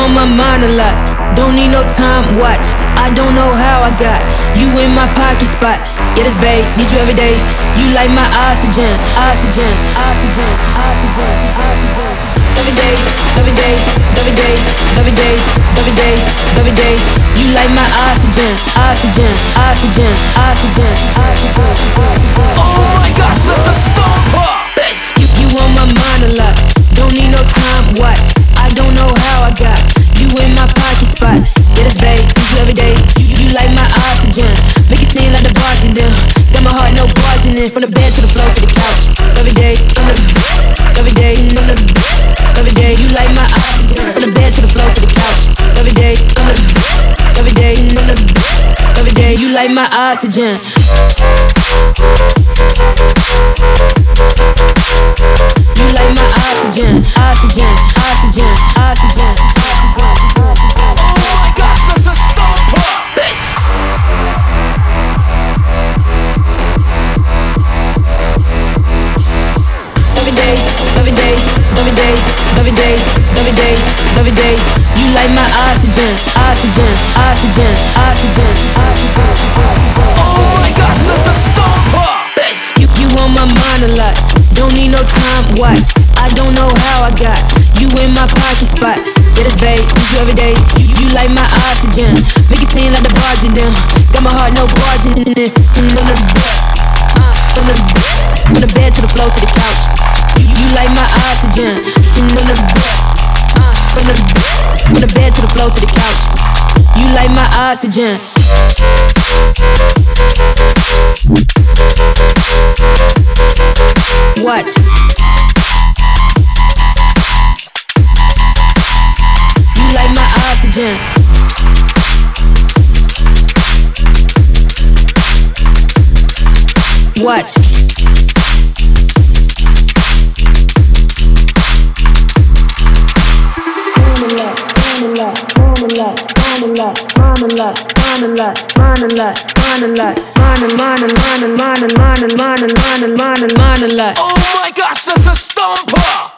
on my mind a lot. Don't need no time, watch. I don't know how I got you in my pocket spot. Yeah, that's babe, need you every day. You like my oxygen, oxygen, oxygen, oxygen, oxygen. Every day, every day, every day, every day, every day, every day. You like my oxygen, oxygen, oxygen, oxygen, oxygen. Oh my gosh, that's a stomper. You on my mind a lot. Don't need no time, watch. I don't know how I got you in my pocket spot. Yeah, that's babe, need you every day. You like my oxygen, make it seem like the barging them. Got my heart no barging in, from the bed to the floor to the couch. Every day, every day, every day. You like my oxygen, from the bed to the floor to the couch. Every day, every day, every day. You like my oxygen. You like my oxygen, oxygen, oxygen, oxygen, oxygen. Oh my gosh, that's a stomper. Every day, every day, every day, every day, every day, every day. You like my oxygen, oxygen, oxygen, oxygen, oxygen. Oh my gosh, that's a stomper. You on my mind a lot. Don't need no time, watch. I don't know how I got you in my pocket spot. Yeah, that's babe, need you every day. You like my oxygen, make it seem like the barging them. Got my heart no barging in it. From the bed to the floor to the couch. You like my oxygen. From the bed to the floor to the couch. You like my oxygen. Watch. You like my oxygen. Watch. Oh my gosh, that's a stomper.